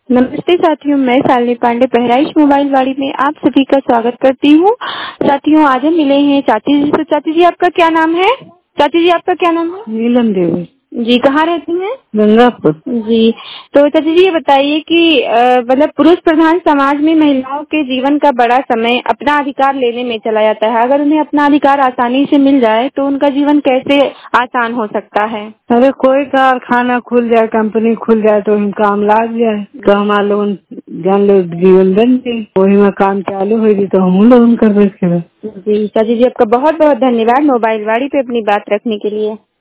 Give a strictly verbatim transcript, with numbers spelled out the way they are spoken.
नमस्ते साथियों, मैं शालिनी पांडे बहराइच मोबाइल वाड़ी में आप सभी का स्वागत करती हूँ। साथियों, आज हम मिले हैं चाची जी से। चाची जी, आपका क्या नाम है? चाची जी, आपका क्या नाम है? नीलम देवी। जी, कहाँ रहती हैं? गंगापुर। जी, तो चाची जी ये बताइए कि अ, मतलब पुरुष प्रधान समाज में महिलाओं के जीवन का बड़ा समय अपना अधिकार लेने में चला जाता है। अगर उन्हें अपना अधिकार आसानी से मिल जाए तो उनका जीवन कैसे आसान हो सकता है? अरे कोई कारखाना खुल जाए, कंपनी खुल जाए तो हम काम लाग जाए तो हमारा लोग जान लो जीवन बन जाए, वही में काम चालू हो तो हम लोग कर बैठे। जी चाची जी, आपका बहुत बहुत धन्यवाद मोबाइल वाड़ी पे अपनी बात रखने के लिए।